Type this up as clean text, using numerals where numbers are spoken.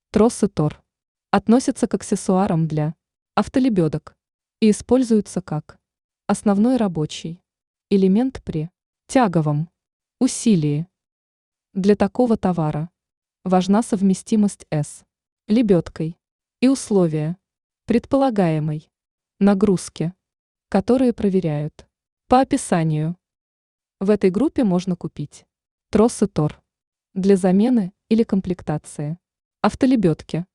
Тросы Тор относятся к аксессуарам для автолебедок и используются как основной рабочий элемент при тяговом усилии. Для такого товара важна совместимость с лебедкой и условия предполагаемой нагрузки, которые проверяют по описанию. В этой группе можно купить тросы Тор для замены или комплектации автолебедки.